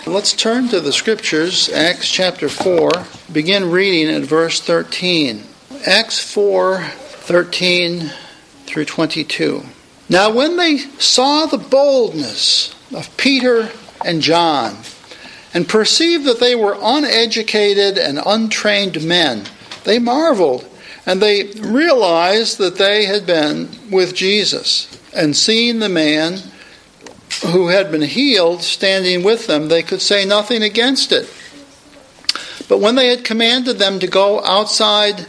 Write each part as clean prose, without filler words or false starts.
Let's turn to the Scriptures, Acts chapter 4. Begin reading at verse 13. Acts 4:13 through 22. Now when they saw the boldness of Peter and John, and perceived that they were uneducated and untrained men, they marveled, and they realized that they had been with Jesus. And seeing the man who had been healed standing with them, they could say nothing against it. But when they had commanded them to go aside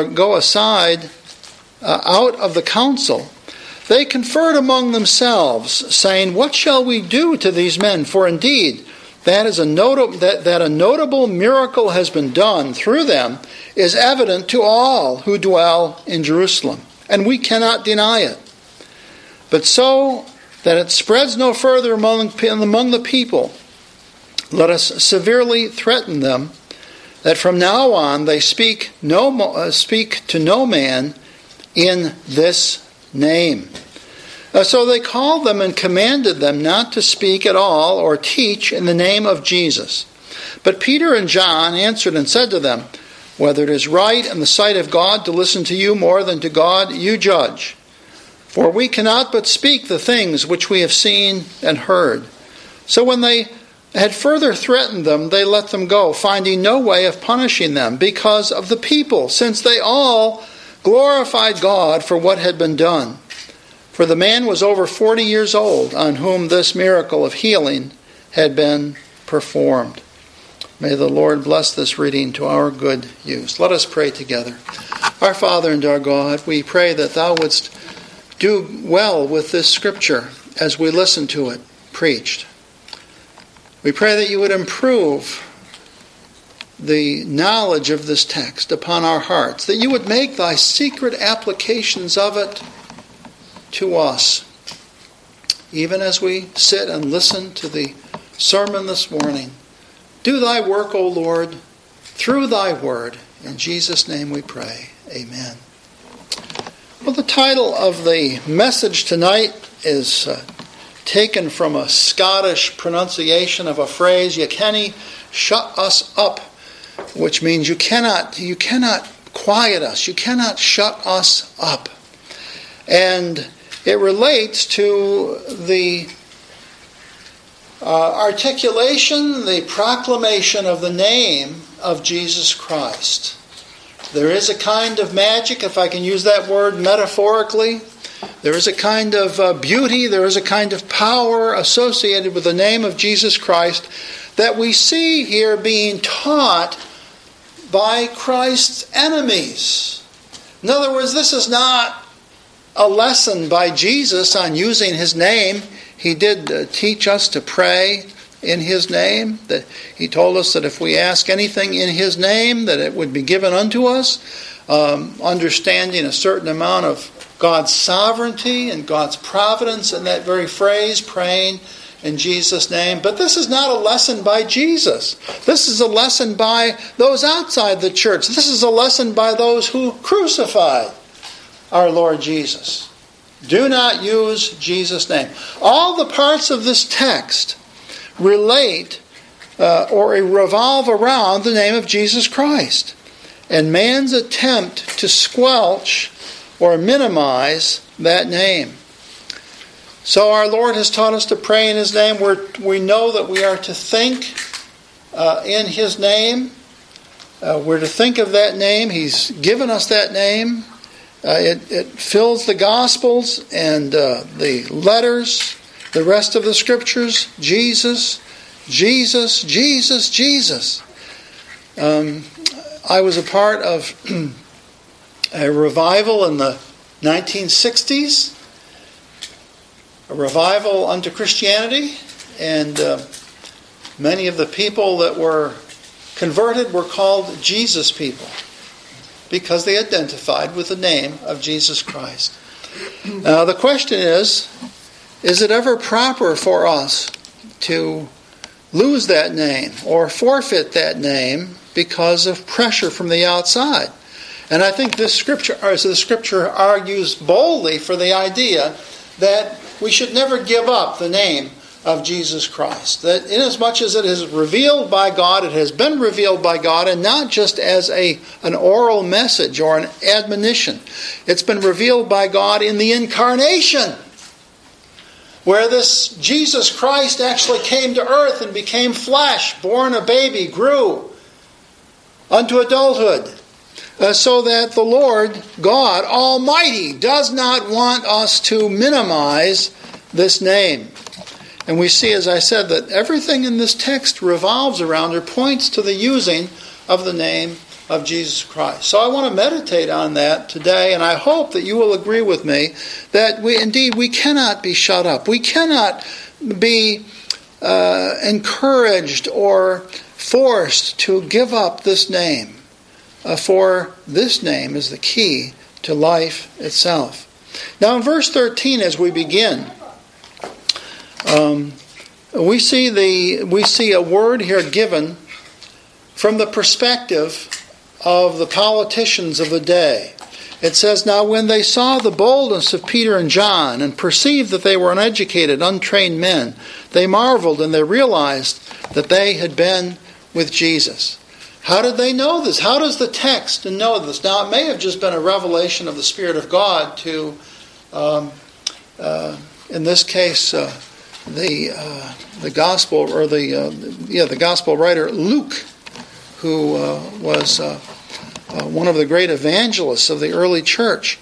out of the council, they conferred among themselves, saying, "What shall we do to these men? For indeed, that a notable miracle has been done through them is evident to all who dwell in Jerusalem, and we cannot deny it. But so that it spreads no further among the people, let us severely threaten them that from now on they speak to no man in this name." So they called them and commanded them not to speak at all or teach in the name of Jesus. But Peter and John answered and said to them, "Whether it is right in the sight of God to listen to you more than to God, you judge. For we cannot but speak the things which we have seen and heard." So when they had further threatened them, they let them go, finding no way of punishing them because of the people, since they all glorified God for what had been done. For the man was over 40 years old, on whom this miracle of healing had been performed. May the Lord bless this reading to our good use. Let us pray together. Our Father and our God, we pray that Thou wouldst do well with this Scripture as we listen to it preached. We pray that You would improve the knowledge of this text upon our hearts, that You would make Thy secret applications of it to us, even as we sit and listen to the sermon this morning. Do Thy work, O Lord, through Thy word. In Jesus' name we pray. Amen. Well, the title of the message tonight is taken from a Scottish pronunciation of a phrase, "You cannae shut us up," which means you cannot quiet us, you cannot shut us up. And it relates to the articulation, the proclamation of the name of Jesus Christ. There is a kind of magic, if I can use that word metaphorically. There is a kind of beauty, there is a kind of power associated with the name of Jesus Christ that we see here being taught by Christ's enemies. In other words, this is not a lesson by Jesus on using His name. He did teach us to pray in His name. That He told us that if we ask anything in His name, that it would be given unto us. Understanding a certain amount of God's sovereignty and God's providence in that very phrase, praying in Jesus' name. But this is not a lesson by Jesus. This is a lesson by those outside the church. This is a lesson by those who crucified our Lord Jesus. Do not use Jesus' name. All the parts of this text relate or revolve around the name of Jesus Christ. And man's attempt to squelch or minimize that name. So our Lord has taught us to pray in His name. We know that we are to think in His name. We're to think of that name. He's given us that name. It fills the Gospels and the letters, the rest of the Scriptures. Jesus, Jesus, Jesus, Jesus. I was a part of a revival in the 1960s, a revival unto Christianity, and many of the people that were converted were called Jesus people because they identified with the name of Jesus Christ. Now the question is it ever proper for us to lose that name or forfeit that name because of pressure from the outside? And I think the Scripture argues boldly for the idea that we should never give up the name of Jesus Christ. That inasmuch as it is revealed by God, it has been revealed by God, and not just as an oral message or an admonition. It's been revealed by God in the incarnation, where this Jesus Christ actually came to earth and became flesh, born a baby, grew unto adulthood, so that the Lord God Almighty does not want us to minimize this name. And we see, as I said, that everything in this text revolves around or points to the using of the name of Jesus Christ. So I want to meditate on that today, and I hope that you will agree with me that we cannot be shut up. We cannot be encouraged or forced to give up this name, for this name is the key to life itself. Now in verse 13, as we begin, we see a word here given from the perspective of the politicians of the day. It says, "Now when they saw the boldness of Peter and John and perceived that they were uneducated, untrained men, they marveled and they realized that they had been with Jesus." How did they know this? How does the text know this? Now it may have just been a revelation of the Spirit of God to, in this case, the gospel or the gospel writer Luke, who was one of the great evangelists of the early church.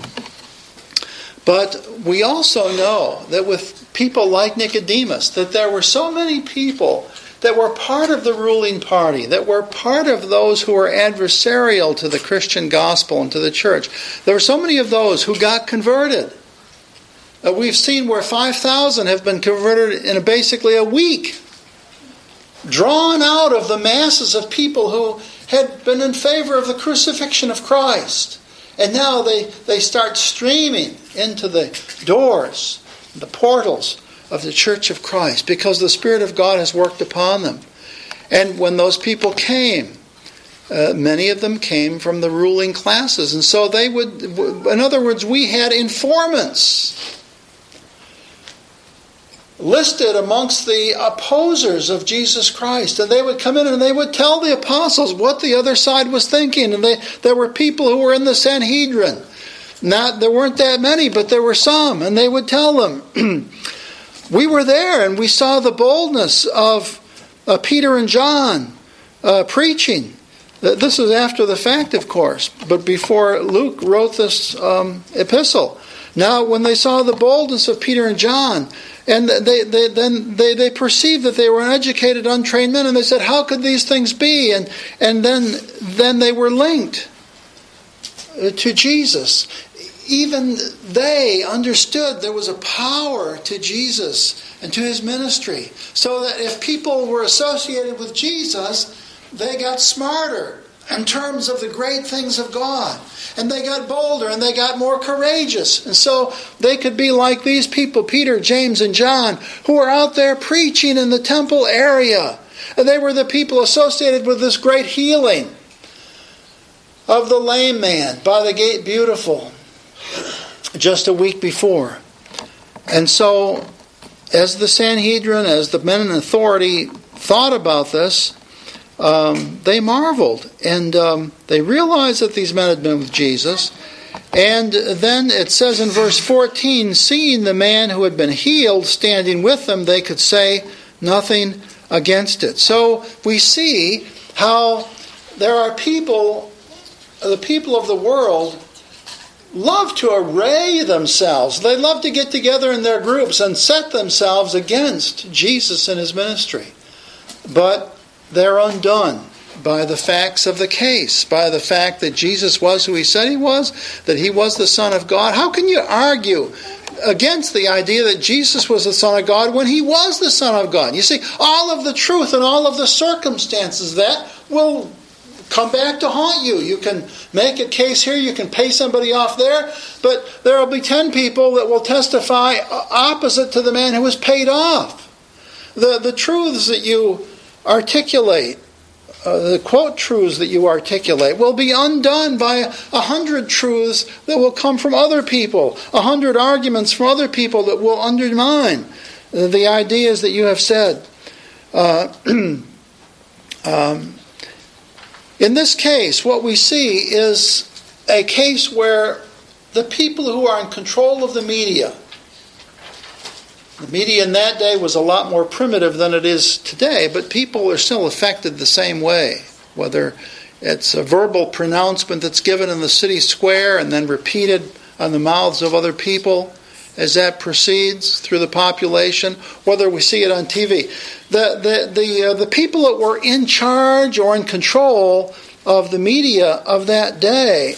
But we also know that with people like Nicodemus, that there were so many people that were part of the ruling party, that were part of those who were adversarial to the Christian gospel and to the church. There were so many of those who got converted. We've seen where 5,000 have been converted in basically a week, drawn out of the masses of people who had been in favor of the crucifixion of Christ. And now they start streaming into the doors, the portals of the Church of Christ, because the Spirit of God has worked upon them. And when those people came, many of them came from the ruling classes. And so they would, in other words, we had informants listed amongst the opposers of Jesus Christ. And they would come in and they would tell the apostles what the other side was thinking. And there were people who were in the Sanhedrin. There weren't that many, but there were some. And they would tell them, we were there and we saw the boldness of Peter and John preaching. This is after the fact, of course, but before Luke wrote this epistle. Now, when they saw the boldness of Peter and John, and they perceived that they were uneducated, untrained men, and they said, "How could these things be?" And then they were linked to Jesus. Even they understood there was a power to Jesus and to his ministry, so that if people were associated with Jesus, they got smarter in terms of the great things of God. And they got bolder and they got more courageous. And so they could be like these people, Peter, James, and John, who were out there preaching in the temple area. And they were the people associated with this great healing of the lame man by the gate beautiful just a week before. And so as the Sanhedrin, as the men in authority thought about this, they marveled, and they realized that these men had been with Jesus. And then it says in verse 14, seeing the man who had been healed standing with them, they could say nothing against it. So we see how there are people, the people of the world love to array themselves. They love to get together in their groups and set themselves against Jesus and his ministry. But they're undone by the facts of the case, by the fact that Jesus was who he said he was, that he was the Son of God. How can you argue against the idea that Jesus was the Son of God when he was the Son of God? You see, all of the truth and all of the circumstances that will come back to haunt you. You can make a case here, you can pay somebody off there, but there will be 10 people that will testify opposite to the man who was paid off. The truths that you articulate, the quote truths that you articulate will be undone by 100 truths that will come from other people, 100 arguments from other people that will undermine the ideas that you have said. In this case, what we see is a case where the people who are in control of the media in that day was a lot more primitive than it is today, but people are still affected the same way, whether it's a verbal pronouncement that's given in the city square and then repeated on the mouths of other people as that proceeds through the population, whether we see it on TV. The people that were in charge or in control of the media of that day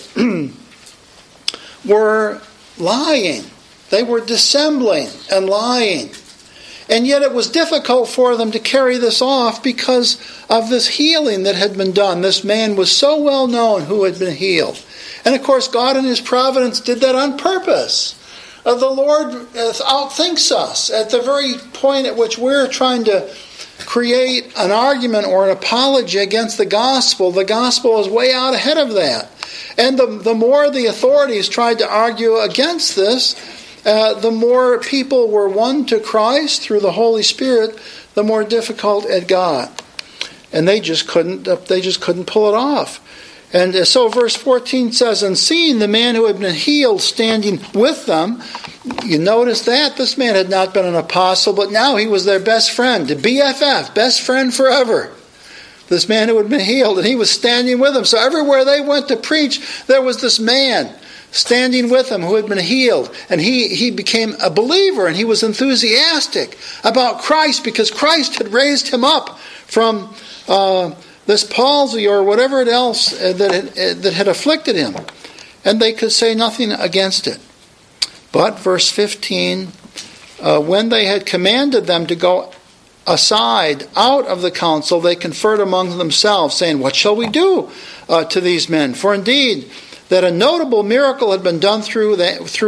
were lying. They were dissembling and lying. And yet it was difficult for them to carry this off because of this healing that had been done. This man was so well known who had been healed. And of course, God in His providence did that on purpose. The Lord outthinks us at the very point at which we're trying to create an argument or an apology against the gospel. The gospel is way out ahead of that. And the more the authorities tried to argue against this, the more people were won to Christ through the Holy Spirit, the more difficult it got. And they just couldn't pull it off. And so verse 14 says, and seeing the man who had been healed standing with them, you notice that this man had not been an apostle, but now he was their best friend, the BFF, best friend forever. This man who had been healed, and he was standing with them. So everywhere they went to preach, there was this man standing with them who had been healed. And he became a believer, and he was enthusiastic about Christ because Christ had raised him up from this palsy or whatever else that had afflicted him. And they could say nothing against it. But verse 15, when they had commanded them to go aside out of the council, they conferred among themselves, saying, what shall we do to these men? For indeed, that a notable miracle had been done through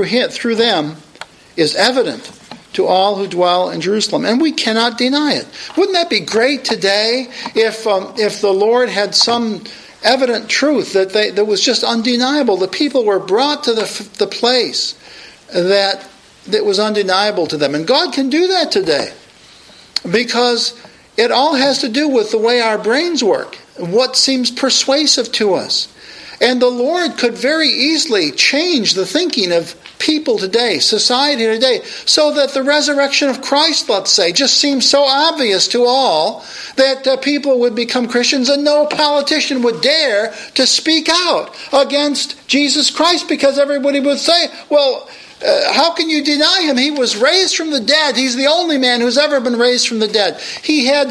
them is evident to all who dwell in Jerusalem, and we cannot deny it. Wouldn't that be great today if the Lord had some evident truth that was just undeniable? The people were brought to the place that was undeniable to them, and God can do that today because it all has to do with the way our brains work, what seems persuasive to us. And the Lord could very easily change the thinking of people today, society today, so that the resurrection of Christ, let's say, just seems so obvious to all that people would become Christians and no politician would dare to speak out against Jesus Christ because everybody would say, well, how can you deny him? He was raised from the dead. He's the only man who's ever been raised from the dead. He had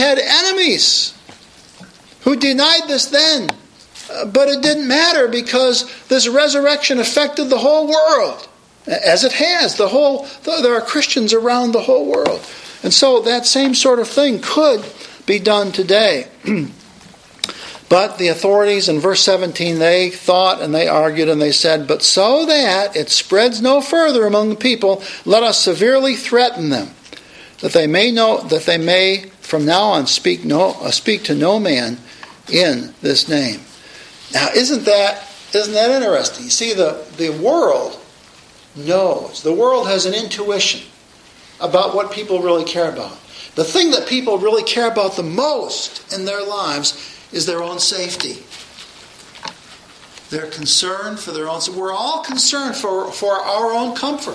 enemies who denied this then. But it didn't matter because this resurrection affected the whole world, as it has. There are Christians around the whole world. And so that same sort of thing could be done today. But the authorities in verse 17, they thought and they argued and they said, but so that it spreads no further among the people, let us severely threaten them, that they may from now on speak to no man in this name. Now, isn't that interesting? You see, the world knows. The world has an intuition about what people really care about. The thing that people really care about the most in their lives is their own safety. They're concerned for their own. We're all concerned for our own comfort.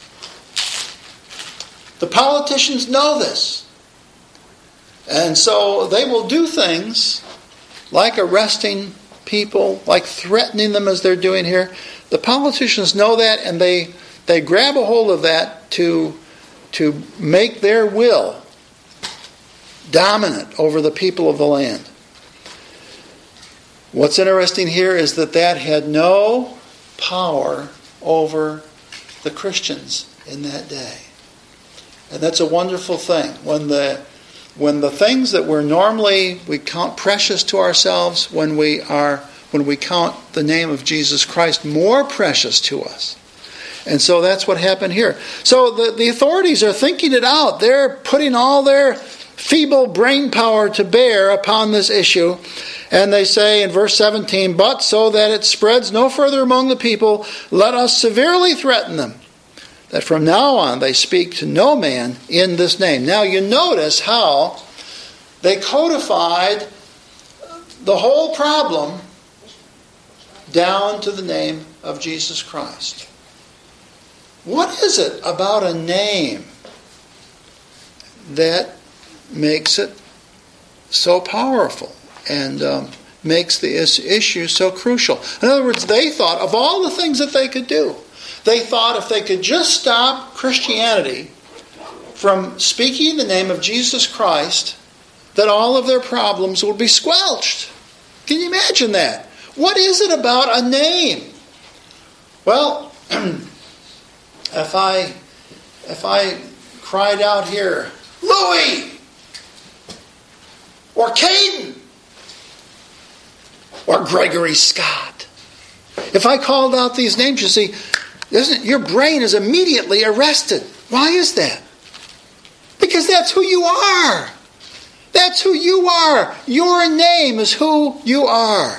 The politicians know this. And so they will do things like arresting people, like threatening them as they're doing here. The politicians know that, and they grab a hold of that to make their will dominant over the people of the land. What's interesting here is that had no power over the Christians in that day. And that's a wonderful thing. When the things that we count precious to ourselves, when we count the name of Jesus Christ more precious to us. And so that's what happened here. So the authorities are thinking it out. They're putting all their feeble brain power to bear upon this issue. And they say in verse 17, but so that it spreads no further among the people, let us severely threaten them, that from now on they speak to no man in this name. Now you notice how they codified the whole problem down to the name of Jesus Christ. What is it about a name that makes it so powerful and makes the issue so crucial? In other words, they thought of all the things that they could do. They thought if they could just stop Christianity from speaking the name of Jesus Christ, that all of their problems would be squelched. Can you imagine that? What is it about a name? Well, if I cried out here, Louis, or Caden, or Gregory Scott, if I called out these names, you see, your brain is immediately arrested. Why is that? Because that's who you are. That's who you are. Your name is who you are.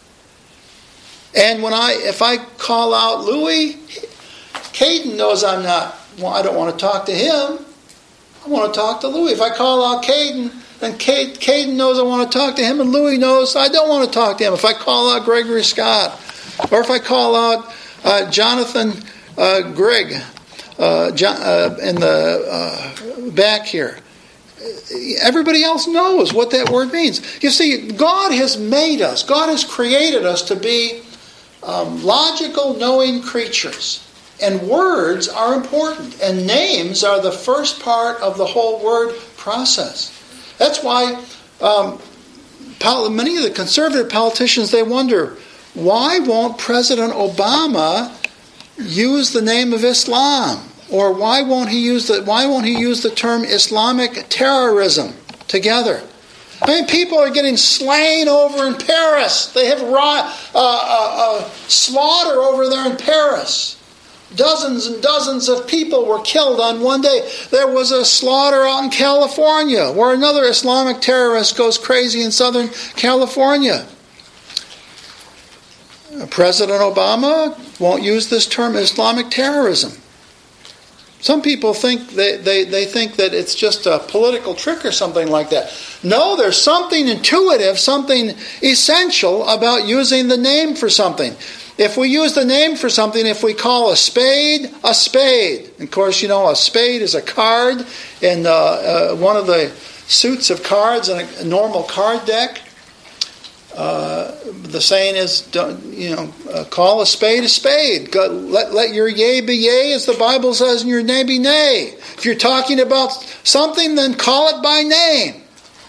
And if I call out Louis, Caden knows I don't want to talk to him. I want to talk to Louis. If I call out Caden, then Caden knows I want to talk to him, and Louis knows I don't want to talk to him. If I call out Gregory Scott, or if I call out Jonathan Grigg in the back here, everybody else knows what that word means. You see, God has made us, God has created us to be logical, knowing creatures. And words are important. And names are the first part of the whole word process. That's why many of the conservative politicians, they wonder, why won't President Obama use the name of Islam? Or why won't he use the term Islamic terrorism together? I mean, people are getting slain over in Paris. They have slaughter over there in Paris. Dozens and dozens of people were killed on one day. There was a slaughter out in California where another Islamic terrorist goes crazy in Southern California. President Obama won't use this term Islamic terrorism. Some people think they think that it's just a political trick or something like that. No, there's something intuitive, something essential about using the name for something. If we use the name for something, if we call a spade, of course, you know, a spade is a card in one of the suits of cards in a normal card deck. The saying is, call a spade a spade. Let your yea be yea, as the Bible says, and your nay be nay. If you're talking about something, then call it by name.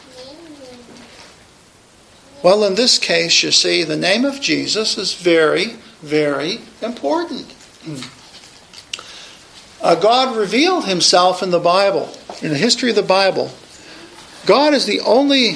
Well, in this case, you see, the name of Jesus is very, very important. God revealed himself in the Bible, in the history of the Bible. God is the only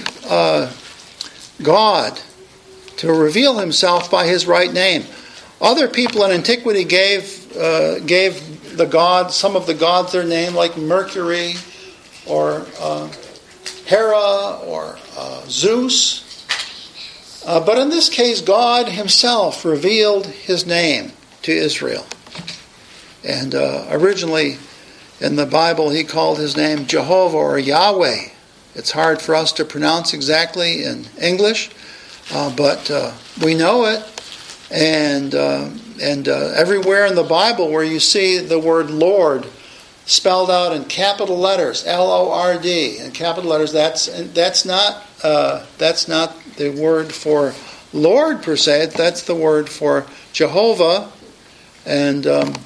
God to reveal himself by his right name. Other people in antiquity gave the gods, some of the gods, their name, like Mercury or Hera or Zeus. But in this case, God himself revealed his name to Israel. And originally in the Bible, he called his name Jehovah or Yahweh. It's hard for us to pronounce exactly in English, but we know it. And everywhere in the Bible where you see the word Lord spelled out in capital letters, L-O-R-D, in capital letters, that's not the word for Lord per se. That's the word for Jehovah. And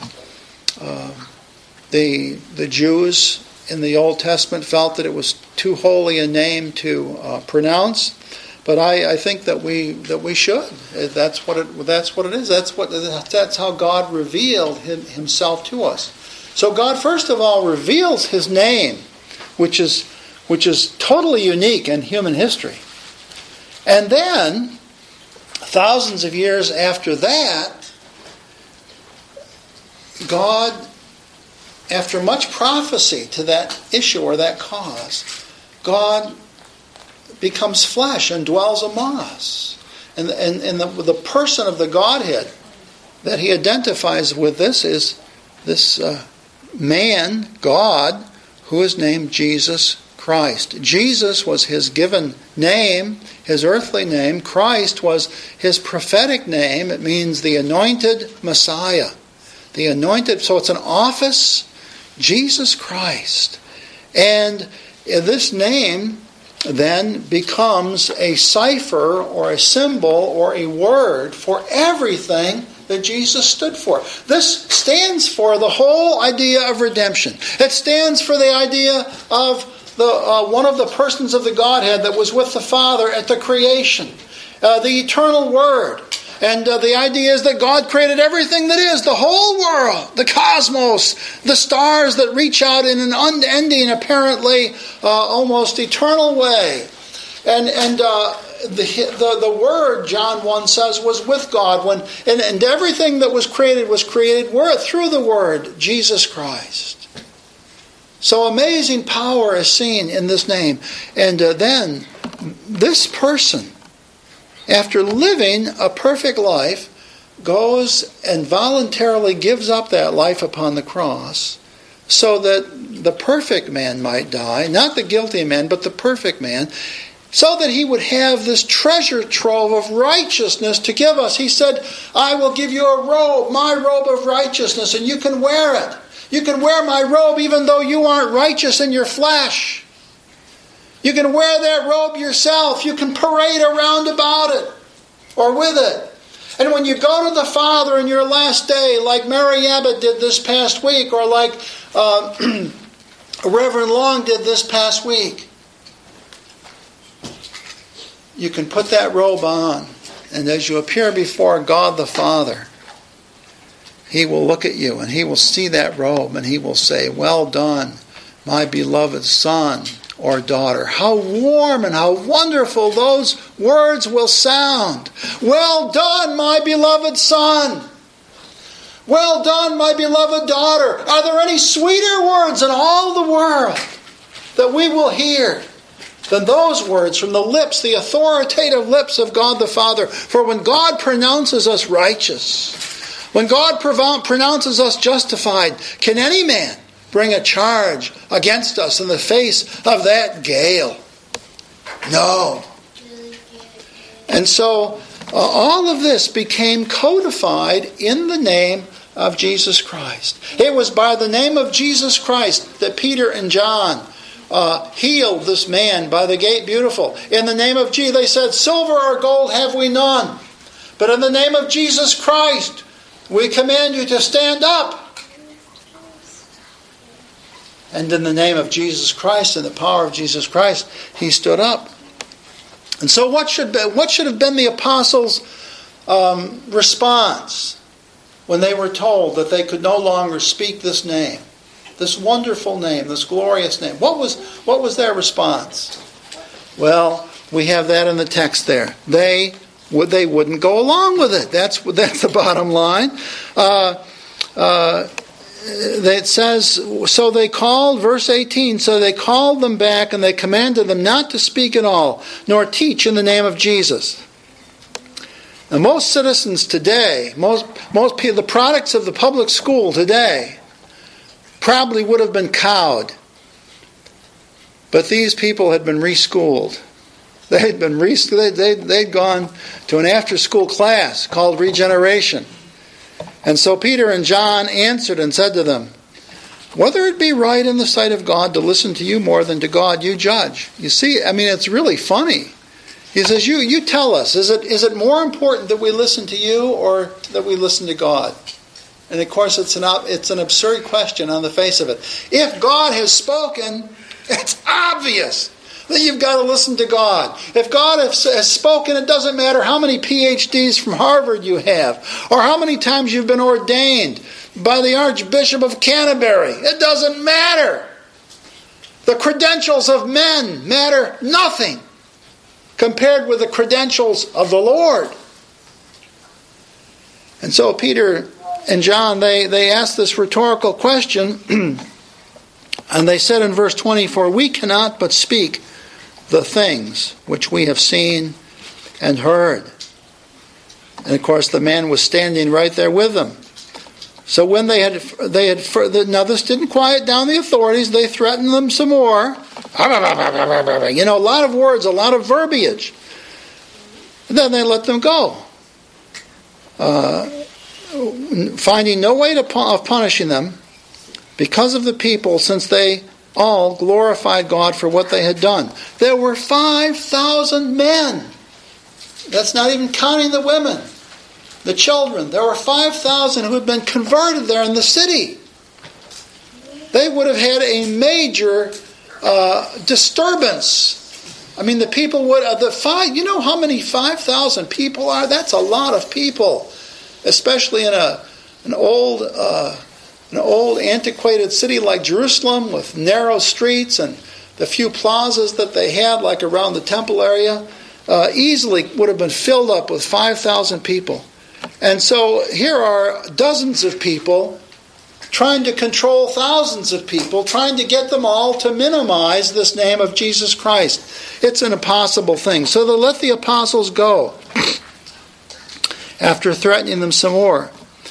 the Jews in the Old Testament felt that it was too holy a name to pronounce. But I think that we should. That's what it is. That's how God revealed himself to us. So God first of all reveals his name, which is totally unique in human history. And then, thousands of years after that, God, after much prophecy to that issue or that cause, God becomes flesh and dwells among us. And the person of the Godhead that he identifies with this is this man, God, who is named Jesus Christ. Jesus was his given name, his earthly name. Christ was his prophetic name. It means the anointed Messiah. The anointed, so it's an office, Jesus Christ. And this name then becomes a cipher or a symbol or a word for everything that Jesus stood for. This stands for the whole idea of redemption. It stands for the idea of one of the persons of the Godhead that was with the Father at the creation, the eternal Word. And the idea is that God created everything that is, the whole world, the cosmos, the stars that reach out in an unending, apparently almost eternal way. And the Word, John 1 says, was with God. And everything that was created through the Word, Jesus Christ. So amazing power is seen in this name. And then this person, after living a perfect life, goes and voluntarily gives up that life upon the cross so that the perfect man might die, not the guilty man, but the perfect man, so that he would have this treasure trove of righteousness to give us. He said, I will give you a robe, my robe of righteousness, and you can wear it. You can wear my robe even though you aren't righteous in your flesh. You can wear that robe yourself. You can parade around about it or with it. And when you go to the Father in your last day, like Mary Abbott did this past week, or like Reverend Long did this past week, you can put that robe on. And as you appear before God the Father, He will look at you and He will see that robe and He will say, well done, my beloved son or daughter. How warm and how wonderful those words will sound. Well done, my beloved son. Well done, my beloved daughter. Are there any sweeter words in all the world that we will hear than those words from the lips, the authoritative lips of God the Father? For when God pronounces us righteous, when God pronounces us justified, can any man bring a charge against us in the face of that gale? No. And so all of this became codified in the name of Jesus Christ. It was by the name of Jesus Christ that Peter and John healed this man by the gate beautiful. In the name of Jesus, they said, silver or gold have we none, but in the name of Jesus Christ, we command you to stand up. And in the name of Jesus Christ and the power of Jesus Christ, he stood up. And so what should have been the apostles' response when they were told that they could no longer speak this name, this wonderful name, this glorious name? What was their response? Well, we have that in the text there. They wouldn't go along with it. That's the bottom line. It says, so they called, verse 18, so they called them back and they commanded them not to speak at all, nor teach in the name of Jesus. Now most citizens today, most people, the products of the public school today, probably would have been cowed. But these people had been reschooled. They'd gone to an after-school class called regeneration. And so Peter and John answered and said to them, whether it be right in the sight of God to listen to you more than to God, you judge. You see, it's really funny. He says, you tell us, is it more important that we listen to you or that we listen to God? And of course it's an absurd question on the face of it. If God has spoken, it's obvious that you've got to listen to God. If God has spoken, it doesn't matter how many PhDs from Harvard you have, or how many times you've been ordained by the Archbishop of Canterbury. It doesn't matter. The credentials of men matter nothing compared with the credentials of the Lord. And so Peter and John, they asked this rhetorical question, and they said in verse 20, for we cannot but speak the things which we have seen and heard. And of course the man was standing right there with them. So when they had now this didn't quiet down the authorities. They threatened them some more. You know, a lot of words, a lot of verbiage. And then they let them go, finding no way of punishing them because of the people, since they all glorified God for what they had done. There were 5,000 men. That's not even counting the women, the children. There were 5,000 who had been converted there in the city. They would have had a major disturbance. I mean, the people would you know how many 5,000 people are? That's a lot of people, especially in an old antiquated city like Jerusalem with narrow streets and the few plazas that they had, like around the temple area. Easily would have been filled up with 5,000 people. And so here are dozens of people trying to control thousands of people, trying to get them all to minimize this name of Jesus Christ. It's an impossible thing. So they let the apostles go after threatening them some more.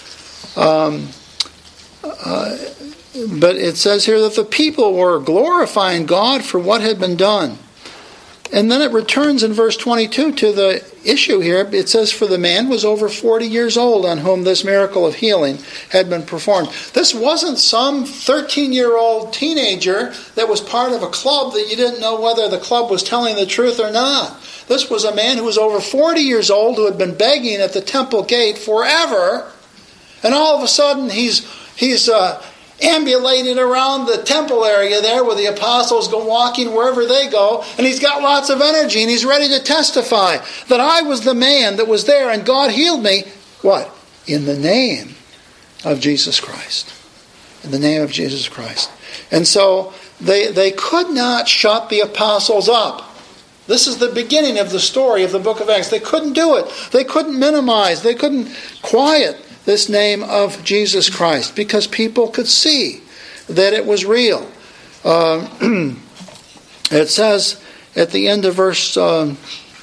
But it says here that the people were glorifying God for what had been done. And then it returns in verse 22 to the issue here. It says, for the man was over 40 years old on whom this miracle of healing had been performed. This wasn't some 13-year-old teenager that was part of a club that you didn't know whether the club was telling the truth or not. This was a man who was over 40 years old who had been begging at the temple gate forever. And all of a sudden he's ambulating around the temple area there where the apostles go walking wherever they go, and he's got lots of energy and he's ready to testify that I was the man that was there and God healed me. What? In the name of Jesus Christ. In the name of Jesus Christ. And so they could not shut the apostles up. This is the beginning of the story of the book of Acts. They couldn't do it. They couldn't minimize. They couldn't quiet this name of Jesus Christ, because people could see that it was real. It says at the end of verse 20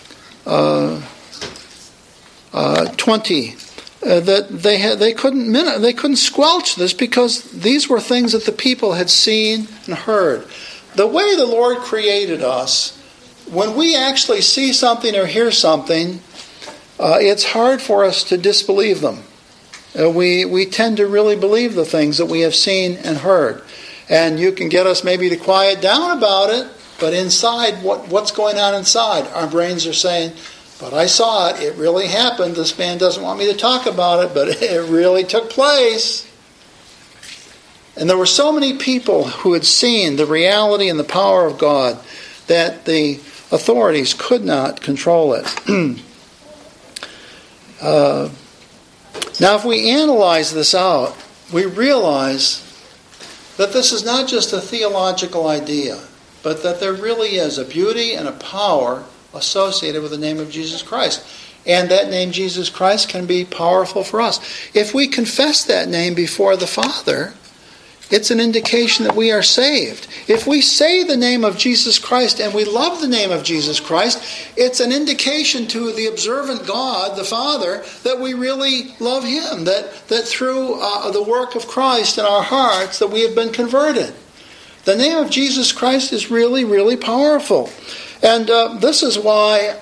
that they couldn't squelch this, because these were things that the people had seen and heard. The way the Lord created us, when we actually see something or hear something, it's hard for us to disbelieve them. We tend to really believe the things that we have seen and heard. And you can get us maybe to quiet down about it, but inside, what's going on inside? Our brains are saying, but I saw it, it really happened. This man doesn't want me to talk about it, but it really took place. And there were so many people who had seen the reality and the power of God that the authorities could not control it. Now, if we analyze this out, we realize that this is not just a theological idea, but that there really is a beauty and a power associated with the name of Jesus Christ. And that name, Jesus Christ, can be powerful for us. If we confess that name before the Father, it's an indication that we are saved. If we say the name of Jesus Christ and we love the name of Jesus Christ, it's an indication to the observant God, the Father, that we really love Him, that through the work of Christ in our hearts that we have been converted. The name of Jesus Christ is really, really powerful. And this is why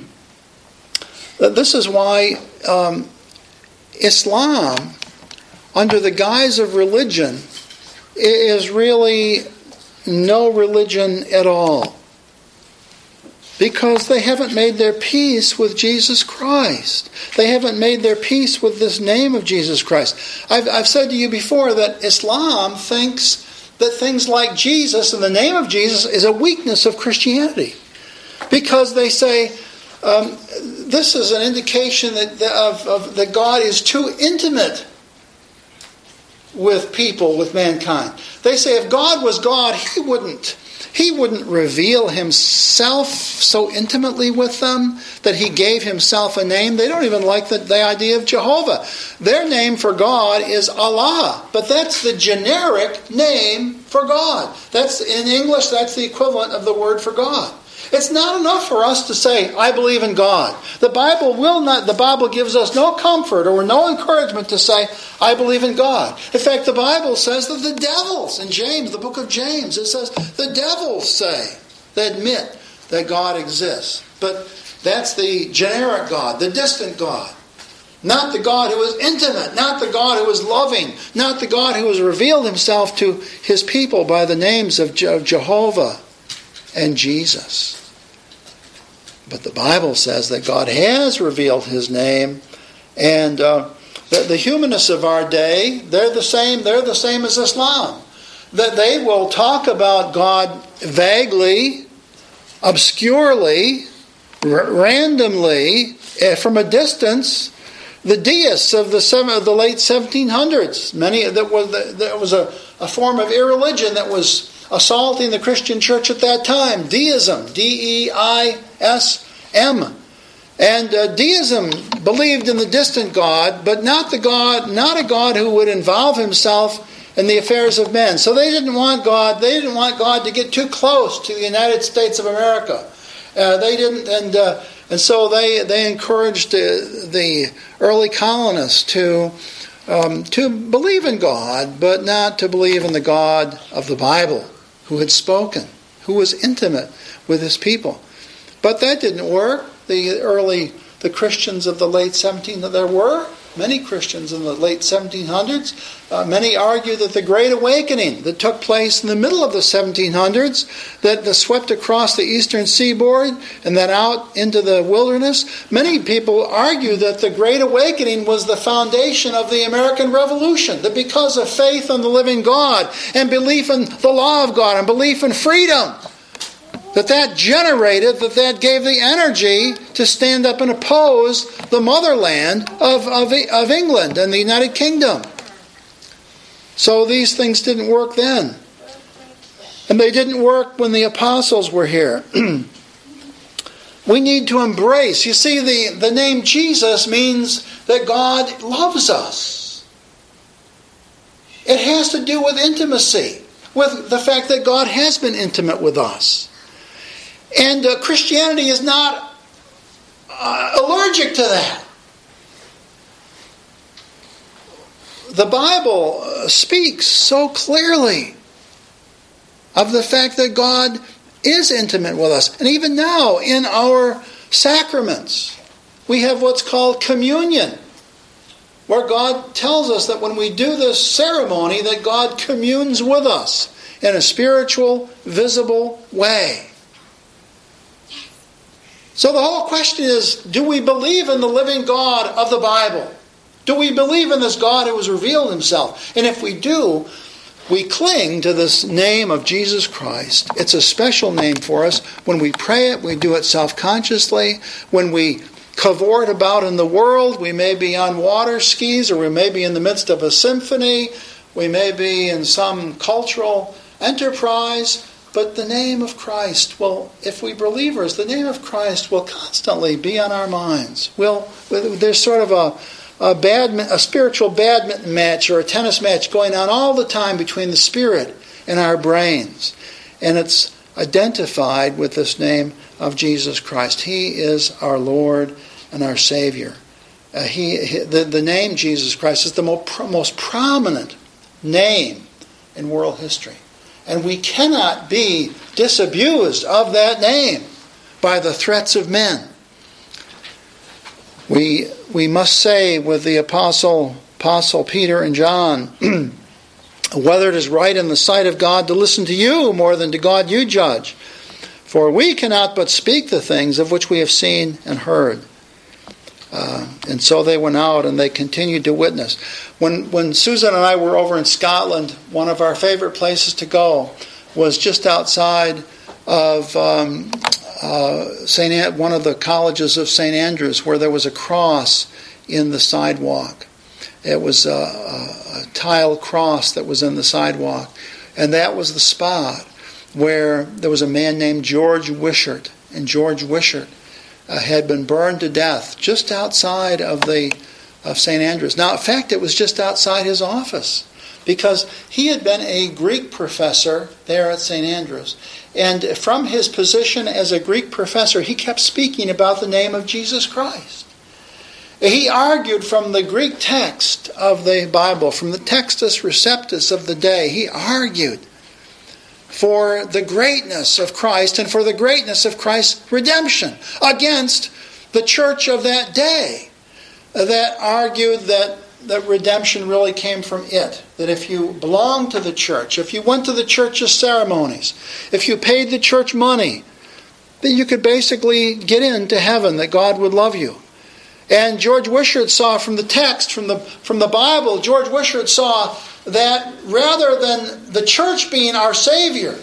Islam, under the guise of religion, is really no religion at all, because they haven't made their peace with Jesus Christ. They haven't made their peace with this name of Jesus Christ. I've said to you before that Islam thinks that things like Jesus and the name of Jesus is a weakness of Christianity, because they say this is an indication that God is too intimate with people, with mankind. They say if God was God, He wouldn't reveal Himself so intimately with them that He gave Himself a name. They don't even like the idea of Jehovah. Their name for God is Allah, but that's the generic name for God. That's in English, that's the equivalent of the word for God. It's not enough for us to say, I believe in God. The Bible gives us no comfort or no encouragement to say, I believe in God. In fact, the Bible says that the devils, in James, the book of James, it says the devils say, they admit that God exists. But that's the generic God, the distant God. Not the God who is intimate, not the God who is loving, not the God who has revealed himself to his people by the names of Jehovah and Jesus. But the Bible says that God has revealed his name, and the humanists of our day, they're the same as Islam. That they will talk about God vaguely, obscurely, randomly, from a distance. The deists of the late 1700s, that was a form of irreligion that was assaulting the Christian church at that time. Deism, D-E-I-S-M. And deism believed in the distant God, but not a God who would involve himself in the affairs of men. So they didn't want God to get too close to the United States of America. And so they encouraged the early colonists to believe in God, but not to believe in the God of the Bible, who had spoken, who was intimate with his people. But that didn't work. The Christians of the late 1700s, there were many Christians in the late 1700s. Many argue that the Great Awakening that took place in the middle of the 1700s, that swept across the eastern seaboard and then out into the wilderness, many people argue that the Great Awakening was the foundation of the American Revolution, that because of faith in the living God and belief in the law of God and belief in freedom, that gave the energy to stand up and oppose the motherland of England and the United Kingdom. So these things didn't work then. And they didn't work when the apostles were here. We need to embrace. You see, the name Jesus means that God loves us. It has to do with intimacy, with the fact that God has been intimate with us. And Christianity is not allergic to that. The Bible speaks so clearly of the fact that God is intimate with us. And even now, in our sacraments, we have what's called communion, where God tells us that when we do this ceremony, that God communes with us in a spiritual, visible way. So the whole question is, do we believe in the living God of the Bible? Do we believe in this God who has revealed himself? And if we do, we cling to this name of Jesus Christ. It's a special name for us. When we pray it, we do it self-consciously. When we cavort about in the world, we may be on water skis, or we may be in the midst of a symphony. We may be in some cultural enterprise. But the name of Christ if we believers, the name of Christ will constantly be on our minds. There's sort of a spiritual badminton match or a tennis match going on all the time between the Spirit and our brains. And it's identified with this name of Jesus Christ. He is our Lord and our Savior. The name Jesus Christ is the most prominent name in world history. And we cannot be disabused of that name by the threats of men. We must say with the Apostle Peter and John, whether it is right in the sight of God to listen to you more than to God you judge. For we cannot but speak the things of which we have seen and heard. And so they went out and they continued to witness. When Susan and I were over in Scotland, one of our favorite places to go was just outside of one of the colleges of St. Andrews, where there was a cross in the sidewalk. It was a tile cross that was in the sidewalk. And that was the spot where there was a man named George Wishart. And George Wishart had been burned to death just outside of St. Andrews. Now, in fact, it was just outside his office. because he had been a Greek professor there at St. Andrews. And from his position as a Greek professor, he kept speaking about the name of Jesus Christ. He argued from the Greek text of the Bible, from the Textus Receptus of the day. He argued for the greatness of Christ and for the greatness of Christ's redemption against the church of that day that argued that redemption really came from it. That if you belonged to the church, if you went to the church's ceremonies, if you paid the church money, that you could basically get into heaven, that God would love you. And George Wishart saw from the text, from the Bible, George Wishart saw that rather than the church being our Savior,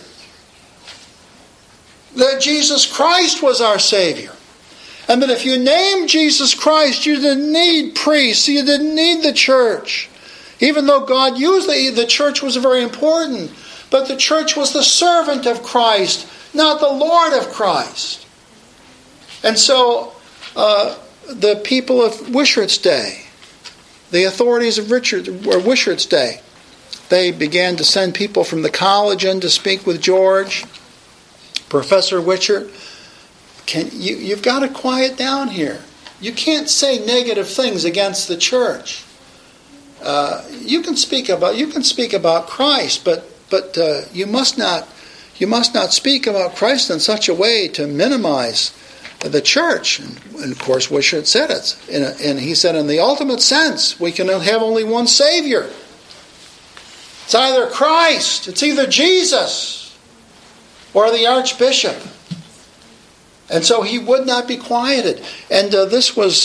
that Jesus Christ was our Savior. And that if you named Jesus Christ, you didn't need priests, you didn't need the church. Even though God used the church was very important, but the church was the servant of Christ, not the Lord of Christ. And so the people of Wishart's day, the authorities of Wishart's day, they began to send people from the college in to speak with George. Professor Wishart, you've got to quiet down here. You can't say negative things against the church. You can speak about Christ, but you must not speak about Christ in such a way to minimize the church. And of course, Wishart said it, and he said, in the ultimate sense, we can have only one Savior. It's either Christ, it's either Jesus, or the Archbishop. And so he would not be quieted. And this was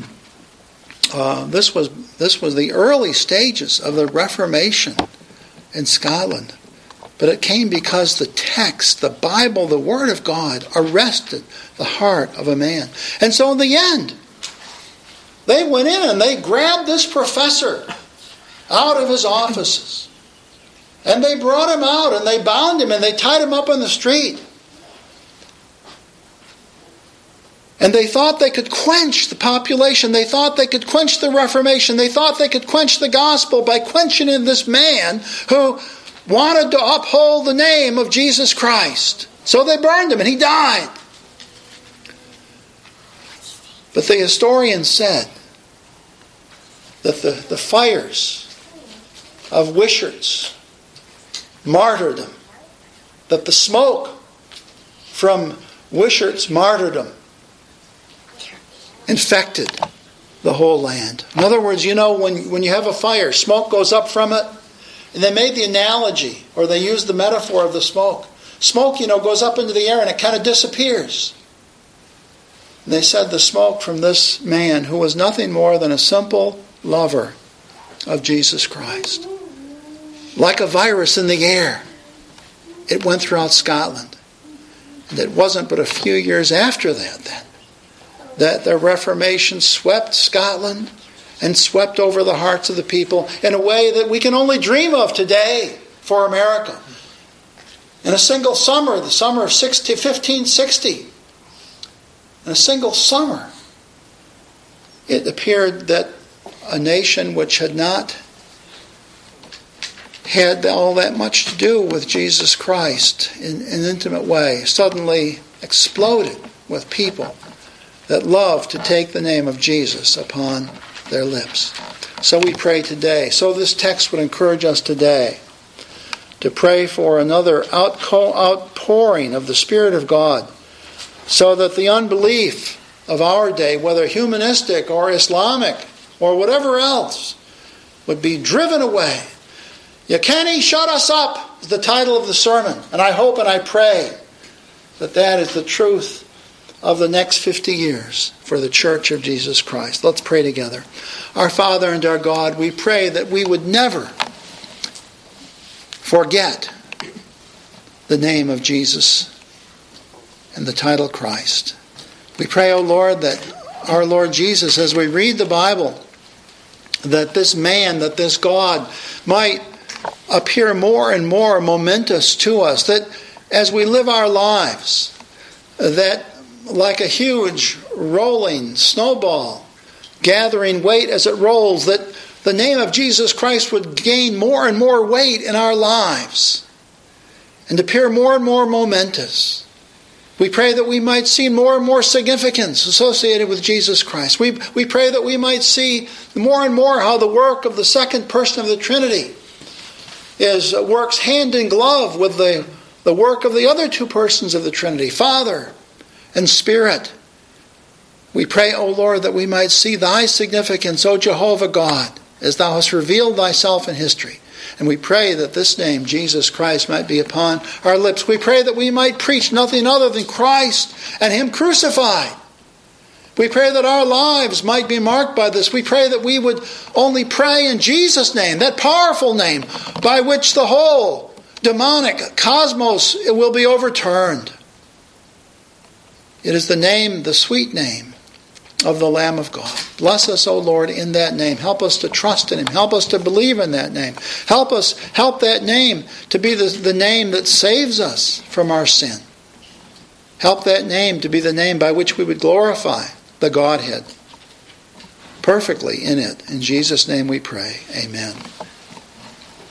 the early stages of the Reformation in Scotland. But it came because the text, the Bible, the Word of God, arrested the heart of a man. And so in the end, they went in and they grabbed this professor out of his offices. And they brought him out and they bound him and they tied him up on the street. And they thought they could quench the population. They thought they could quench the Reformation. They thought they could quench the gospel by quenching in this man who wanted to uphold the name of Jesus Christ. So they burned him and he died. But the historian said that the fires of Wishart's martyrdom, that the smoke from Wishart's martyrdom infected the whole land. In other words, when you have a fire, smoke goes up from it. And they made the analogy, or they used the metaphor of the smoke. Smoke, goes up into the air and it kind of disappears. And they said the smoke from this man, who was nothing more than a simple lover of Jesus Christ, like a virus in the air, it went throughout Scotland. And it wasn't but a few years after that the Reformation swept Scotland and swept over the hearts of the people in a way that we can only dream of today for America. In a single summer, the summer of 1560, in a single summer, it appeared that a nation which had not had all that much to do with Jesus Christ in an intimate way suddenly exploded with people that loved to take the name of Jesus upon their lips. So we pray today. So this text would encourage us today to pray for another outpouring of the Spirit of God, so that the unbelief of our day, whether humanistic or Islamic or whatever else, would be driven away. Yakeni, shut us up is the title of the sermon. And I hope and I pray that is the truth of the next 50 years for the Church of Jesus Christ. Let's pray together. Our Father and our God, we pray that we would never forget the name of Jesus and the title Christ. We pray, O Lord, that our Lord Jesus, as we read the Bible, that this man, that this God might appear more and more momentous to us, that as we live our lives, that like a huge rolling snowball, gathering weight as it rolls, that the name of Jesus Christ would gain more and more weight in our lives and appear more and more momentous. We pray that we might see more and more significance associated with Jesus Christ. We pray that we might see more and more how the work of the second person of the Trinity works hand in glove with the work of the other two persons of the Trinity, Father and Spirit. We pray, O Lord, that we might see thy significance, O Jehovah God, as thou hast revealed thyself in history. And we pray that this name, Jesus Christ, might be upon our lips. We pray that we might preach nothing other than Christ and him crucified. We pray that our lives might be marked by this. We pray that we would only pray in Jesus' name, that powerful name by which the whole demonic cosmos will be overturned. It is the name, the sweet name of the Lamb of God. Bless us, O Lord, in that name. Help us to trust in him. Help us to believe in that name. Help that name to be the name that saves us from our sin. Help that name to be the name by which we would glorify the Godhead perfectly in it. In Jesus' name we pray. Amen.